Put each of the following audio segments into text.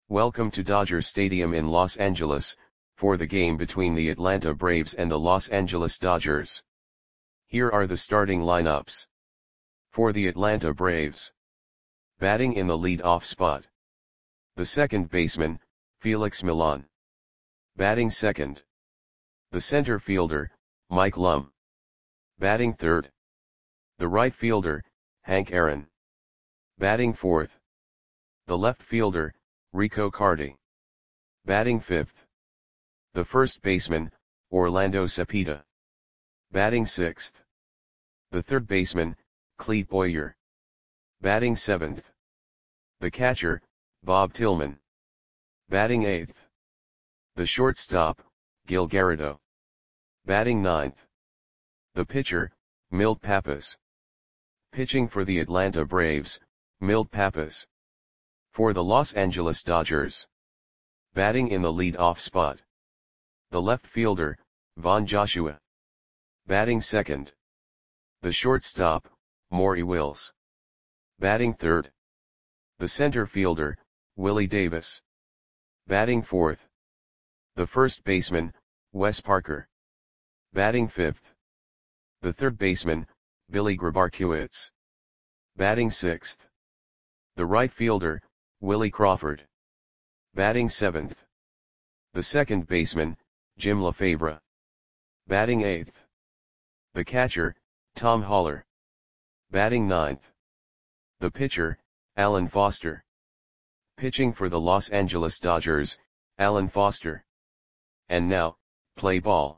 Welcome to Dodger Stadium in Los Angeles, for the game between the Atlanta Braves and the Los Angeles Dodgers. Here are the starting lineups. For the Atlanta Braves. Batting in the lead-off spot. The second baseman, Felix Millan. Batting second. The center fielder, Mike Lum. Batting third. The right fielder, Hank Aaron. Batting fourth. The left fielder, Rico Carty. Batting fifth. The first baseman, Orlando Cepeda. Batting sixth. The third baseman, Clete Boyer. Batting seventh. The catcher, Bob Tillman. Batting eighth. The shortstop, Gil Garrido. Batting ninth. The pitcher, Milt Pappas. Pitching for the Atlanta Braves, Milt Pappas. For the Los Angeles Dodgers. Batting in the lead-off spot. The left fielder, Von Joshua. Batting second. The shortstop, Maury Wills. Batting third. The center fielder, Willie Davis. Batting fourth. The first baseman, Wes Parker. Batting fifth. The third baseman, Billy Grabarkewicz. Batting sixth. The right fielder, Willie Crawford. Batting seventh. The second baseman, Jim LaFavra. Batting eighth. The catcher, Tom Haller. Batting ninth. The pitcher, Alan Foster. Pitching for the Los Angeles Dodgers, Alan Foster. And now, play ball.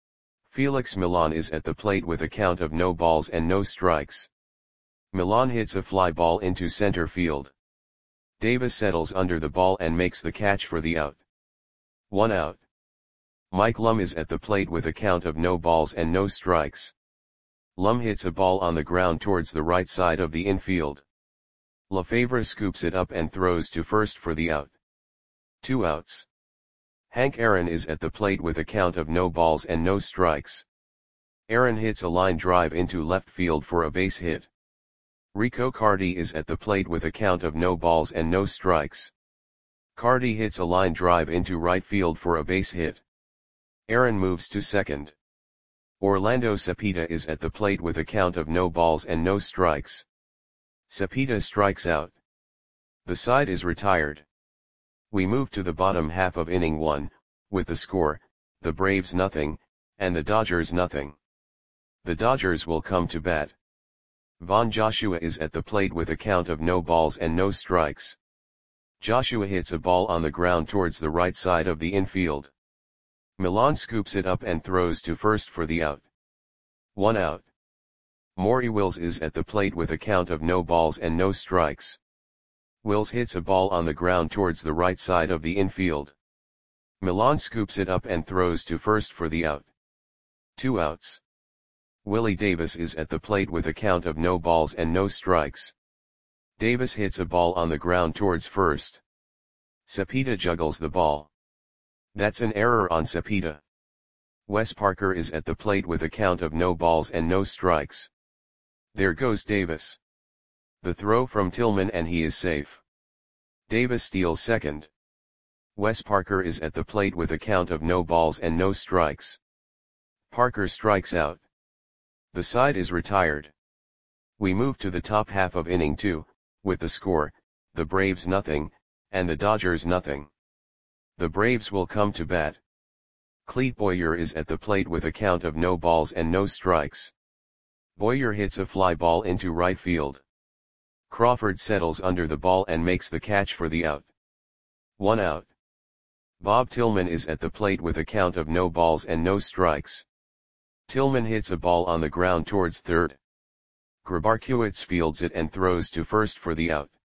Felix Millan is at the plate with a count of no balls and no strikes. Millan hits a fly ball into center field. Davis settles under the ball and makes the catch for the out. 1 out. Mike Lum is at the plate with a count of no balls and no strikes. Lum hits a ball on the ground towards the right side of the infield. LaFavra scoops it up and throws to first for the out. 2 outs. Hank Aaron is at the plate with a count of no balls and no strikes. Aaron hits a line drive into left field for a base hit. Rico Carty is at the plate with a count of no balls and no strikes. Carty hits a line drive into right field for a base hit. Aaron moves to second. Orlando Cepeda is at the plate with a count of no balls and no strikes. Cepeda strikes out. The side is retired. We move to the bottom half of inning 1, with the score, the Braves nothing, and the Dodgers nothing. The Dodgers will come to bat. Von Joshua is at the plate with a count of no balls and no strikes. Joshua hits a ball on the ground towards the right side of the infield. Millan scoops it up and throws to first for the out. 1 out. Maury Wills is at the plate with a count of no balls and no strikes. Wills hits a ball on the ground towards the right side of the infield. Millan scoops it up and throws to first for the out. 2 outs. Willie Davis is at the plate with a count of no balls and no strikes. Davis hits a ball on the ground towards first. Cepeda juggles the ball. That's an error on Cepeda. Wes Parker is at the plate with a count of no balls and no strikes. There goes Davis. The throw from Tillman and he is safe. Davis steals second. Wes Parker is at the plate with a count of no balls and no strikes. Parker strikes out. The side is retired. We move to the top half of inning 2, with the score, the Braves nothing, and the Dodgers nothing. The Braves will come to bat. Clete Boyer is at the plate with a count of no balls and no strikes. Boyer hits a fly ball into right field. Crawford settles under the ball and makes the catch for the out. 1 out. Bob Tillman is at the plate with a count of no balls and no strikes. Tillman hits a ball on the ground towards third. Grabarkewicz fields it and throws to first for the out.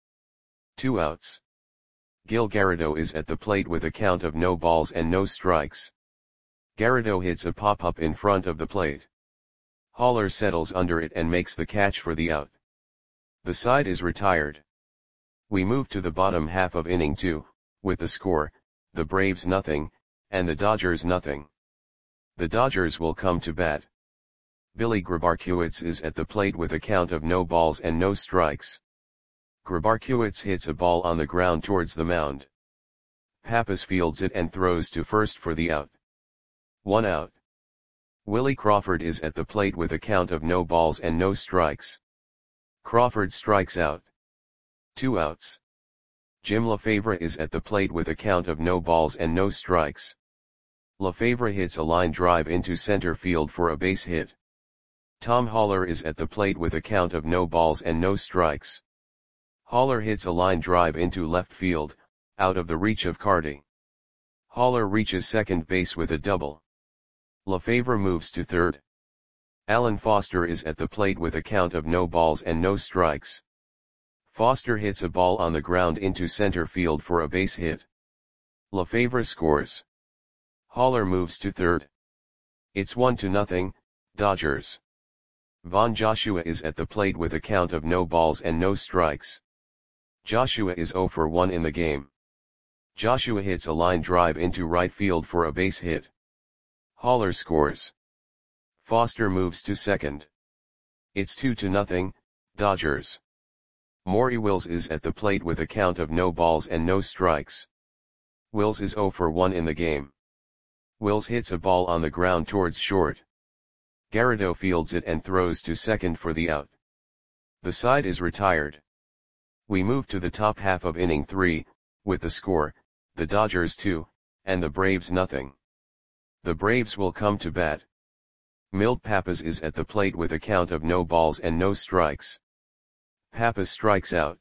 2 outs. Gil Garrido is at the plate with a count of no balls and no strikes. Garrido hits a pop-up in front of the plate. Haller settles under it and makes the catch for the out. The side is retired. We move to the bottom half of inning 2, with the score, the Braves nothing, and the Dodgers nothing. The Dodgers will come to bat. Billy Grabarkewicz is at the plate with a count of no balls and no strikes. Grabarkewicz hits a ball on the ground towards the mound. Pappas fields it and throws to first for the out. 1 out. Willie Crawford is at the plate with a count of no balls and no strikes. Crawford strikes out. 2 outs. Jim LaFavre is at the plate with a count of no balls and no strikes. LaFavre hits a line drive into center field for a base hit. Tom Haller is at the plate with a count of no balls and no strikes. Haller hits a line drive into left field, out of the reach of Carty. Haller reaches second base with a double. LaFavre moves to third. Alan Foster is at the plate with a count of no balls and no strikes. Foster hits a ball on the ground into center field for a base hit. LaFavre scores. Haller moves to third. It's 1-0, Dodgers. Von Joshua is at the plate with a count of no balls and no strikes. Joshua is 0 for 1 in the game. Joshua hits a line drive into right field for a base hit. Haller scores. Foster moves to second. It's 2-0, Dodgers. Maury Wills is at the plate with a count of no balls and no strikes. Wills is 0 for 1 in the game. Wills hits a ball on the ground towards short. Garrido fields it and throws to second for the out. The side is retired. We move to the top half of inning 3, with the score, the Dodgers 2, and the Braves nothing. The Braves will come to bat. Milt Pappas is at the plate with a count of no balls and no strikes. Pappas strikes out.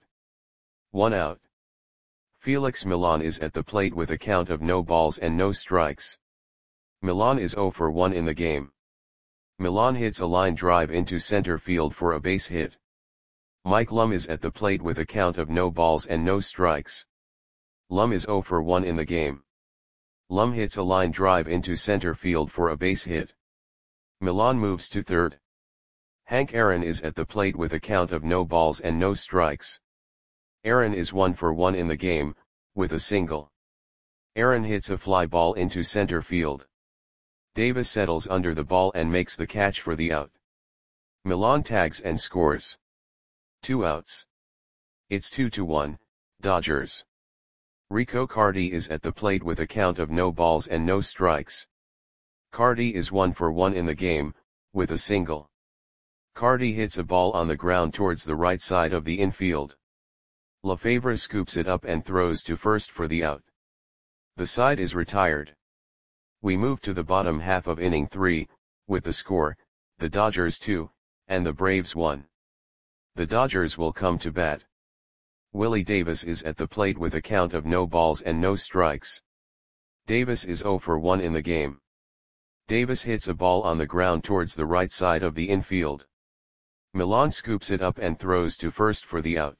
1 out. Felix Millan is at the plate with a count of no balls and no strikes. Millan is 0 for 1 in the game. Millan hits a line drive into center field for a base hit. Mike Lum is at the plate with a count of no balls and no strikes. Lum is 0 for 1 in the game. Lum hits a line drive into center field for a base hit. Millan moves to third. Hank Aaron is at the plate with a count of no balls and no strikes. Aaron is 1 for 1 in the game, with a single. Aaron hits a fly ball into center field. Davis settles under the ball and makes the catch for the out. Millan tags and scores. 2 outs. It's 2-1, Dodgers. Rico Carty is at the plate with a count of no balls and no strikes. Carty is 1 for 1 in the game, with a single. Carty hits a ball on the ground towards the right side of the infield. LaFavre scoops it up and throws to first for the out. The side is retired. We move to the bottom half of inning 3, with the score, the Dodgers 2, and the Braves 1. The Dodgers will come to bat. Willie Davis is at the plate with a count of no balls and no strikes. Davis is 0 for 1 in the game. Davis hits a ball on the ground towards the right side of the infield. Millan scoops it up and throws to first for the out.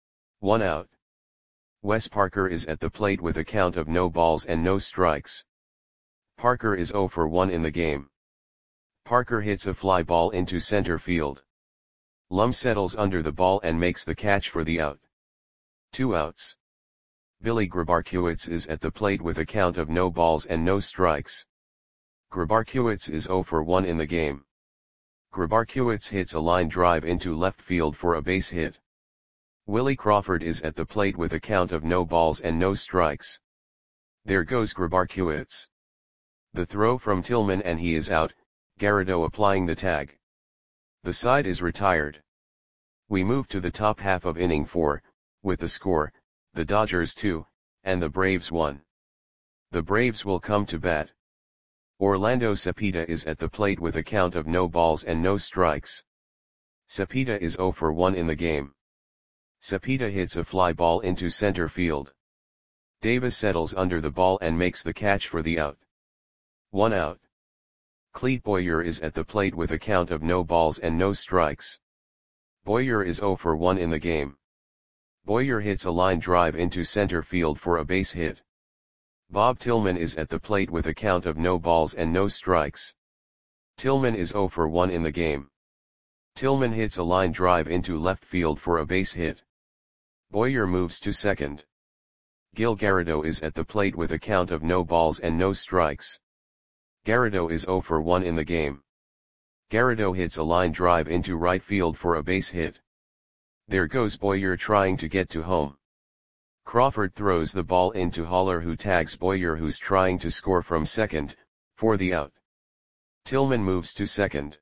1 out. Wes Parker is at the plate with a count of no balls and no strikes. Parker is 0 for 1 in the game. Parker hits a fly ball into center field. Lum settles under the ball and makes the catch for the out. 2 outs. Billy Grabarkiewicz is at the plate with a count of no balls and no strikes. Grabarkiewicz is 0 for 1 in the game. Grabarkiewicz hits a line drive into left field for a base hit. Willie Crawford is at the plate with a count of no balls and no strikes. There goes Grabarkiewicz. The throw from Tillman and he is out, Garrido applying the tag. The side is retired. We move to the top half of inning 4, with the score, the Dodgers 2, and the Braves 1. The Braves will come to bat. Orlando Cepeda is at the plate with a count of no balls and no strikes. Cepeda is 0 for 1 in the game. Cepeda hits a fly ball into center field. Davis settles under the ball and makes the catch for the out. 1 out. Clete Boyer is at the plate with a count of no balls and no strikes. Boyer is 0 for 1 in the game. Boyer hits a line drive into center field for a base hit. Bob Tillman is at the plate with a count of no balls and no strikes. Tillman is 0 for 1 in the game. Tillman hits a line drive into left field for a base hit. Boyer moves to second. Gil Garrido is at the plate with a count of no balls and no strikes. Garrido is 0 for 1 in the game. Garrido hits a line drive into right field for a base hit. There goes Boyer trying to get to home. Crawford throws the ball into Haller, who tags Boyer, who's trying to score from second, for the out. Tillman moves to second.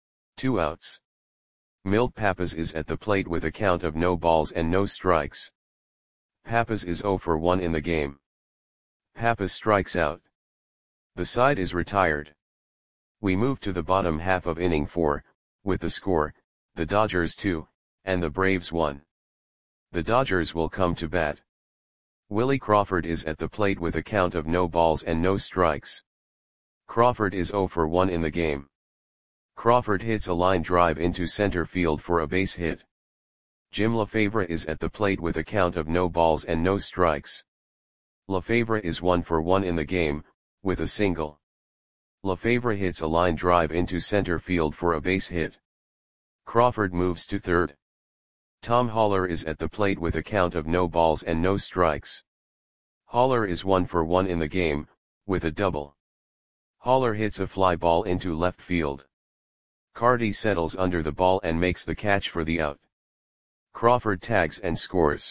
2 outs. Milt Pappas is at the plate with a count of no balls and no strikes. Pappas is 0 for 1 in the game. Pappas strikes out. The side is retired. We move to the bottom half of inning 4, with the score, the Dodgers 2, and the Braves 1. The Dodgers will come to bat. Willie Crawford is at the plate with a count of no balls and no strikes. Crawford is 0 for 1 in the game. Crawford hits a line drive into center field for a base hit. Jim Lefebvre is at the plate with a count of no balls and no strikes. Lefebvre is 1 for 1 in the game, with a single. Lefebvre hits a line drive into center field for a base hit. Crawford moves to third. Tom Haller is at the plate with a count of no balls and no strikes. Haller is 1 for 1 in the game, with a double. Haller hits a fly ball into left field. Carty settles under the ball and makes the catch for the out. Crawford tags and scores.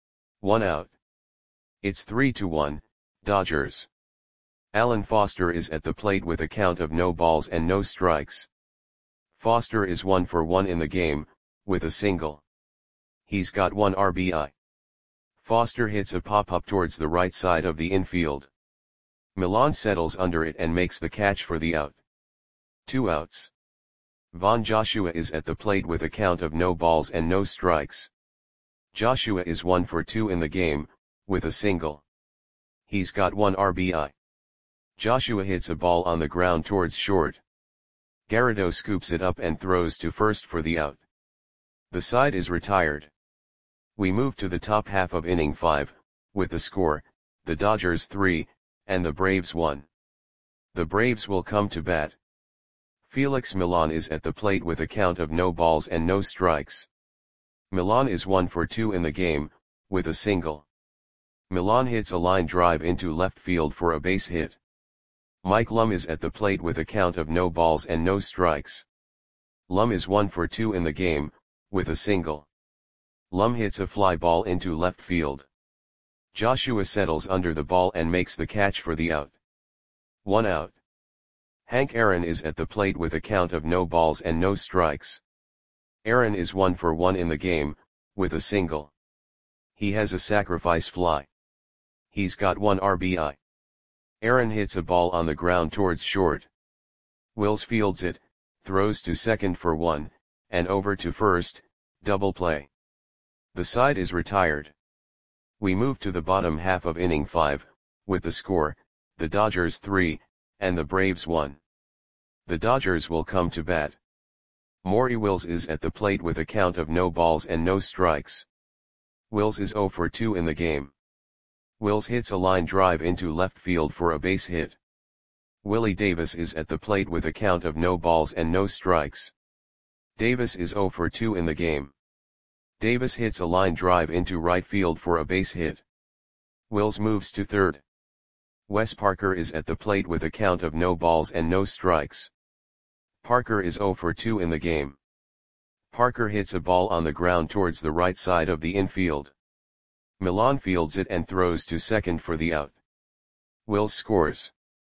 1 out. It's 3-1, Dodgers. Alan Foster is at the plate with a count of no balls and no strikes. Foster is 1 for 1 in the game, with a single. He's got 1 RBI. Foster hits a pop-up towards the right side of the infield. Milan settles under it and makes the catch for the out. 2 outs. Von Joshua is at the plate with a count of no balls and no strikes. Joshua is 1 for 2 in the game, with a single. He's got 1 RBI. Joshua hits a ball on the ground towards short. Garrido scoops it up and throws to first for the out. The side is retired. We move to the top half of inning 5, with the score, the Dodgers 3, and the Braves 1. The Braves will come to bat. Felix Milan is at the plate with a count of no balls and no strikes. Milan is 1 for 2 in the game, with a single. Milan hits a line drive into left field for a base hit. Mike Lum is at the plate with a count of no balls and no strikes. Lum is 1 for 2 in the game, with a single. Lum hits a fly ball into left field. Joshua settles under the ball and makes the catch for the out. 1 out. Hank Aaron is at the plate with a count of no balls and no strikes. Aaron is 1 for 1 in the game, with a single. He has a sacrifice fly. He's got 1 RBI. Aaron hits a ball on the ground towards short. Wills fields it, throws to second for 1, and over to first, double play. The side is retired. We move to the bottom half of inning 5, with the score, the Dodgers 3, and the Braves 1. The Dodgers will come to bat. Maury Wills is at the plate with a count of no balls and no strikes. Wills is 0 for 2 in the game. Wills hits a line drive into left field for a base hit. Willie Davis is at the plate with a count of no balls and no strikes. Davis is 0 for 2 in the game. Davis hits a line drive into right field for a base hit. Wills moves to third. Wes Parker is at the plate with a count of no balls and no strikes. Parker is 0 for 2 in the game. Parker hits a ball on the ground towards the right side of the infield. Milan fields it and throws to second for the out. Wills scores.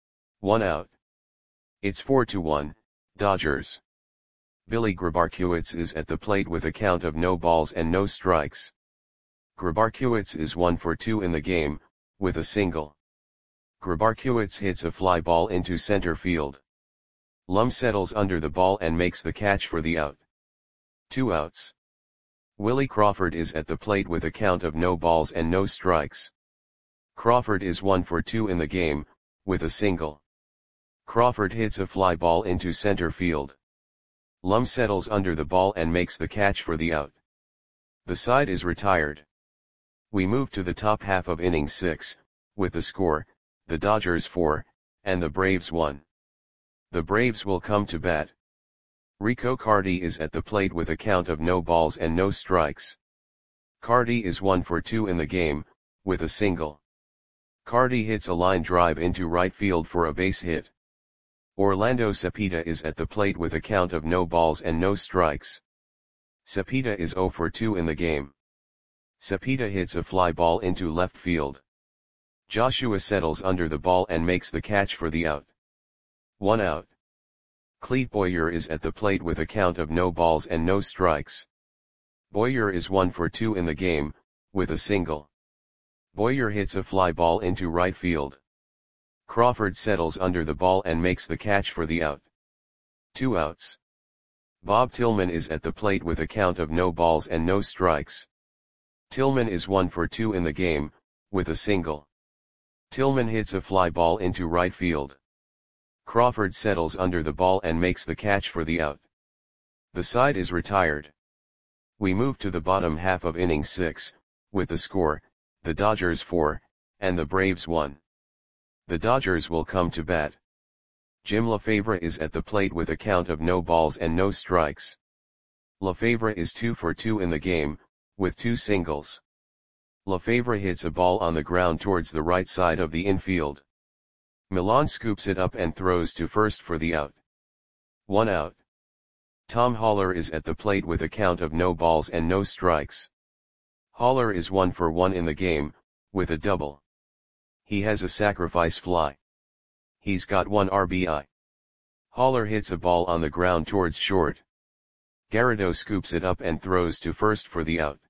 1 out. It's 4-1, Dodgers. Billy Grabarkiewicz is at the plate with a count of no balls and no strikes. Grabarkiewicz is 1 for 2 in the game, with a single. Grabarkiewicz hits a fly ball into center field. Lum settles under the ball and makes the catch for the out. 2 outs. Willie Crawford is at the plate with a count of no balls and no strikes. Crawford is 1 for 2 in the game, with a single. Crawford hits a fly ball into center field. Lum settles under the ball and makes the catch for the out. The side is retired. We move to the top half of inning 6, with the score, the Dodgers 4, and the Braves 1. The Braves will come to bat. Rico Carty is at the plate with a count of no balls and no strikes. Carty is 1 for 2 in the game, with a single. Carty hits a line drive into right field for a base hit. Orlando Cepeda is at the plate with a count of no balls and no strikes. Cepeda is 0 for 2 in the game. Cepeda hits a fly ball into left field. Joshua settles under the ball and makes the catch for the out. 1 out. Clete Boyer is at the plate with a count of no balls and no strikes. Boyer is 1 for 2 in the game, with a single. Boyer hits a fly ball into right field. Crawford settles under the ball and makes the catch for the out. 2 outs. Bob Tillman is at the plate with a count of no balls and no strikes. Tillman is 1 for 2 in the game, with a single. Tillman hits a fly ball into right field. Crawford settles under the ball and makes the catch for the out. The side is retired. We move to the bottom half of inning 6, with the score, the Dodgers 4, and the Braves 1. The Dodgers will come to bat. Jim Lefebvre is at the plate with a count of no balls and no strikes. Lefebvre is 2 for 2 in the game, with 2 singles. Lefebvre hits a ball on the ground towards the right side of the infield. Milan scoops it up and throws to first for the out. 1 out. Tom Haller is at the plate with a count of no balls and no strikes. Haller is 1 for 1 in the game, with a double. He has a sacrifice fly. He's got 1 RBI. Haller hits a ball on the ground towards short. Garrido scoops it up and throws to first for the out.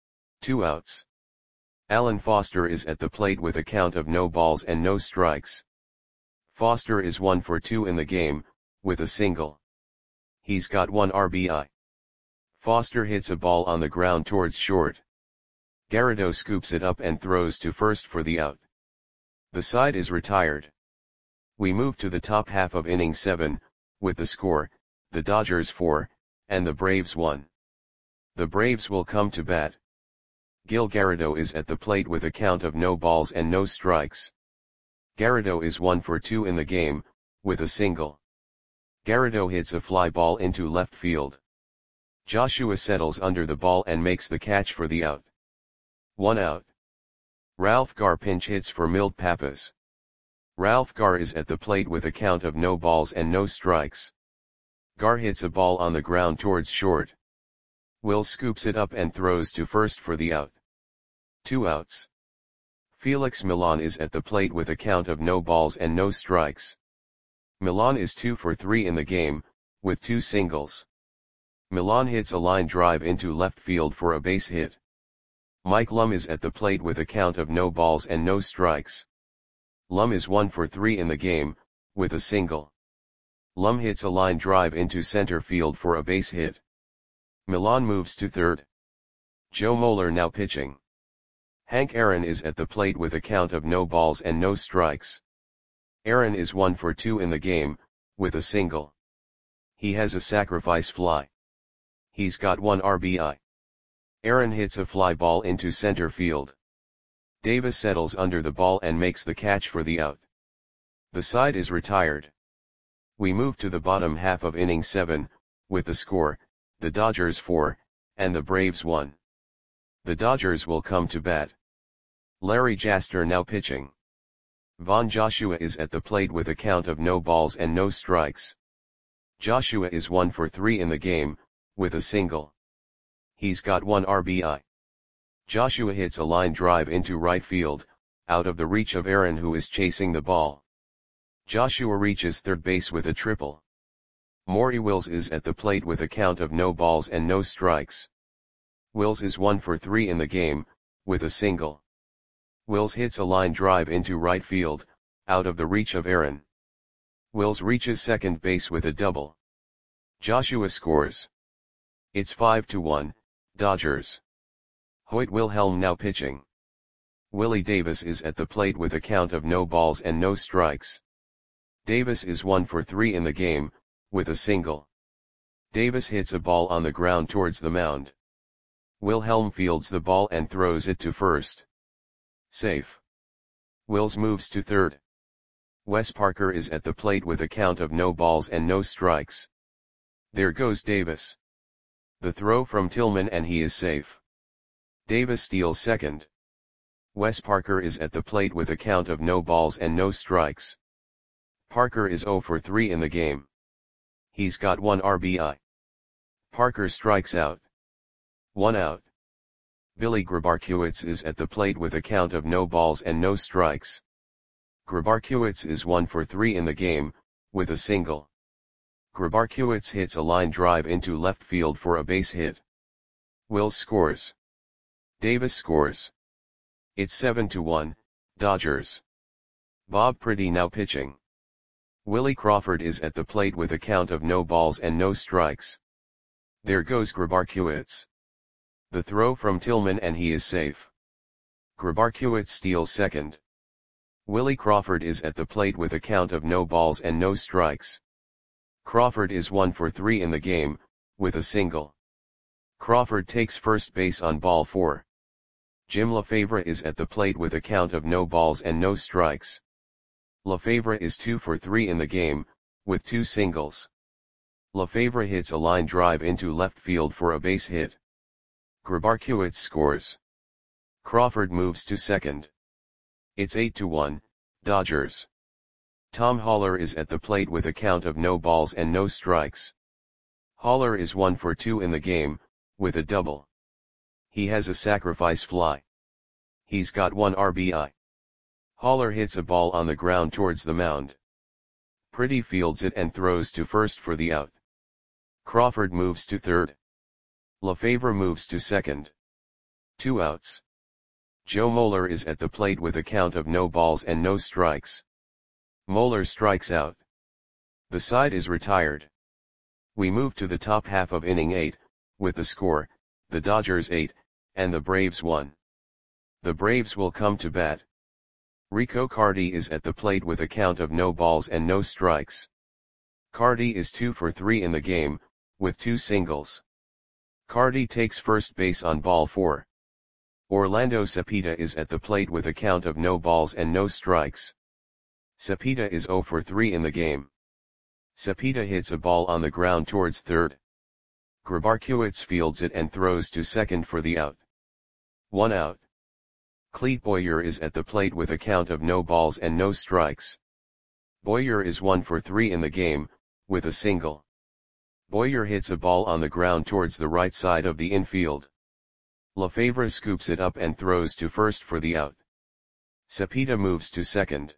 2 outs. Alan Foster is at the plate with a count of no balls and no strikes. Foster is 1 for 2 in the game, with a single. He's got 1 RBI. Foster hits a ball on the ground towards short. Garrido scoops it up and throws to first for the out. The side is retired. We move to the top half of inning 7, with the score, the Dodgers 4, and the Braves 1. The Braves will come to bat. Gil Garrido is at the plate with a count of no balls and no strikes. Garrido is 1 for 2 in the game, with a single. Garrido hits a fly ball into left field. Joshua settles under the ball and makes the catch for the out. 1 out. Ralph Garr pinch hits for Milt Pappas. Ralph Garr is at the plate with a count of no balls and no strikes. Garr hits a ball on the ground towards short. Will scoops it up and throws to first for the out. 2 outs. Felix Milan is at the plate with a count of no balls and no strikes. Milan is 2 for 3 in the game, with 2 singles. Milan hits a line drive into left field for a base hit. Mike Lum is at the plate with a count of no balls and no strikes. Lum is 1 for 3 in the game, with a single. Lum hits a line drive into center field for a base hit. Milan moves to third. Joe Moeller now pitching. Hank Aaron is at the plate with a count of no balls and no strikes. Aaron is 1 for 2 in the game, with a single. He has a sacrifice fly. He's got 1 RBI. Aaron hits a fly ball into center field. Davis settles under the ball and makes the catch for the out. The side is retired. We move to the bottom half of inning 7, with the score, the Dodgers 4, and the Braves 1. The Dodgers will come to bat. Larry Jaster now pitching. Von Joshua is at the plate with a count of no balls and no strikes. Joshua is 1 for 3 in the game, with a single. He's got 1 RBI. Joshua hits a line drive into right field, out of the reach of Aaron who is chasing the ball. Joshua reaches third base with a triple. Maury Wills is at the plate with a count of no balls and no strikes. Wills is 1 for 3 in the game, with a single. Wills hits a line drive into right field, out of the reach of Aaron. Wills reaches second base with a double. Joshua scores. It's 5-1, Dodgers. Hoyt Wilhelm now pitching. Willie Davis is at the plate with a count of no balls and no strikes. Davis is 1 for 3 in the game, with a single. Davis hits a ball on the ground towards the mound. Wilhelm fields the ball and throws it to first. Safe. Wills moves to third. Wes Parker is at the plate with a count of no balls and no strikes. There goes Davis. The throw from Tillman and he is safe. Davis steals second. Wes Parker is at the plate with a count of no balls and no strikes. Parker is 0 for 3 in the game. He's got 1 RBI. Parker strikes out. 1 out. Billy Grabarkiewicz is at the plate with a count of no balls and no strikes. Grabarkiewicz is 1 for 3 in the game, with a single. Grabarkiewicz hits a line drive into left field for a base hit. Wills scores. Davis scores. It's 7-1, Dodgers. Bob Priddy now pitching. Willie Crawford is at the plate with a count of no balls and no strikes. There goes Grabarkiewicz. The throw from Tillman and he is safe. Grabarkiewicz steals second. Willie Crawford is at the plate with a count of no balls and no strikes. Crawford is 1 for 3 in the game, with a single. Crawford takes first base on ball 4. Jim LaFavre is at the plate with a count of no balls and no strikes. LaFavre is 2 for 3 in the game, with 2 singles. LaFavre hits a line drive into left field for a base hit. Grabarkiewicz scores. Crawford moves to second. It's 8-1, Dodgers. Tom Haller is at the plate with a count of no balls and no strikes. Haller is 1 for 2 in the game, with a double. He has a sacrifice fly. He's got 1 RBI. Haller hits a ball on the ground towards the mound. Priddy fields it and throws to first for the out. Crawford moves to third. LaFavre moves to second. 2 outs. Joe Moeller is at the plate with a count of no balls and no strikes. Moeller strikes out. The side is retired. We move to the top half of inning 8, with the score, the Dodgers 8, and the Braves 1. The Braves will come to bat. Rico Carty is at the plate with a count of no balls and no strikes. Carty is 2 for 3 in the game, with 2 singles. Carty takes first base on ball 4. Orlando Cepeda is at the plate with a count of no balls and no strikes. Cepeda is 0 for 3 in the game. Cepeda hits a ball on the ground towards third. Grabarkiewicz fields it and throws to second for the out. 1 out. Clete Boyer is at the plate with a count of no balls and no strikes. Boyer is 1 for 3 in the game, with a single. Boyer hits a ball on the ground towards the right side of the infield. LaFavre scoops it up and throws to first for the out. Cepeda moves to second.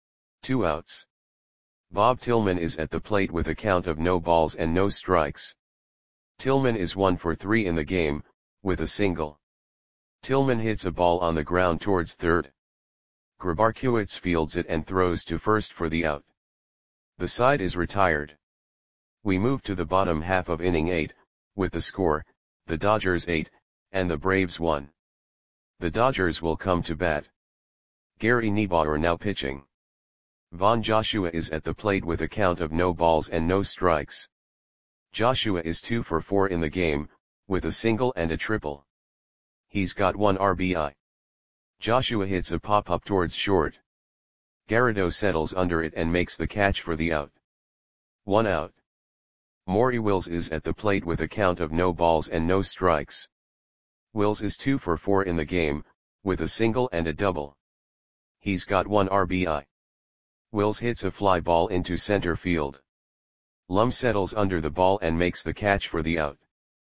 2 outs. Bob Tillman is at the plate with a count of no balls and no strikes. Tillman is 1 for 3 in the game, with a single. Tillman hits a ball on the ground towards third. Grabarkiewicz fields it and throws to first for the out. The side is retired. We move to the bottom half of inning 8, with the score, the Dodgers 8, and the Braves 1. The Dodgers will come to bat. Gary Niebauer now pitching. Von Joshua is at the plate with a count of no balls and no strikes. Joshua is 2 for 4 in the game, with a single and a triple. He's got 1 RBI. Joshua hits a pop-up towards short. Garrido settles under it and makes the catch for the out. 1 out. Maury Wills is at the plate with a count of no balls and no strikes. Wills is 2 for 4 in the game, with a single and a double. He's got 1 RBI. Wills hits a fly ball into center field. Lum settles under the ball and makes the catch for the out.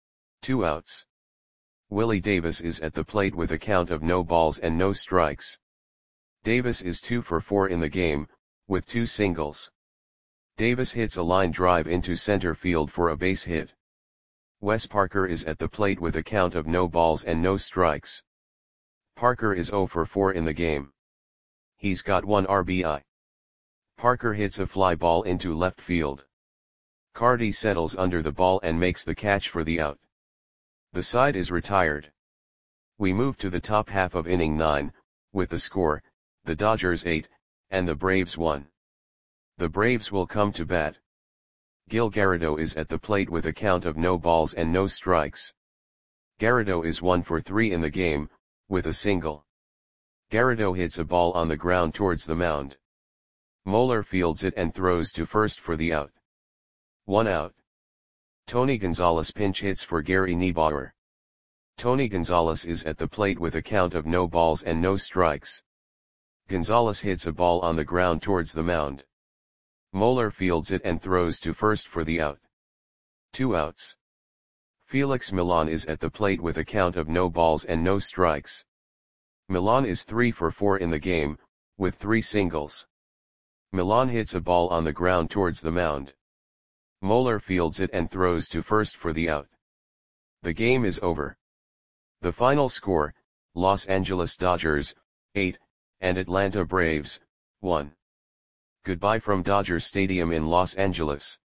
2 outs. Willie Davis is at the plate with a count of no balls and no strikes. Davis is 2 for 4 in the game, with 2 singles. Davis hits a line drive into center field for a base hit. Wes Parker is at the plate with a count of no balls and no strikes. Parker is 0 for 4 in the game. He's got 1 RBI. Parker hits a fly ball into left field. Carty settles under the ball and makes the catch for the out. The side is retired. We move to the top half of inning 9, with the score, the Dodgers 8, and the Braves 1. The Braves will come to bat. Gil Garrido is at the plate with a count of no balls and no strikes. Garrido is 1 for 3 in the game, with a single. Garrido hits a ball on the ground towards the mound. Moeller fields it and throws to first for the out. 1 out. Tony Gonzalez pinch hits for Gary Niebauer. Tony Gonzalez is at the plate with a count of no balls and no strikes. Gonzalez hits a ball on the ground towards the mound. Moeller fields it and throws to first for the out. 2 outs. Felix Millan is at the plate with a count of no balls and no strikes. Millan is 3 for 4 in the game, with 3 singles. Millan hits a ball on the ground towards the mound. Moeller fields it and throws to first for the out. The game is over. The final score, Los Angeles Dodgers, 8, and Atlanta Braves, 1. Goodbye from Dodger Stadium in Los Angeles.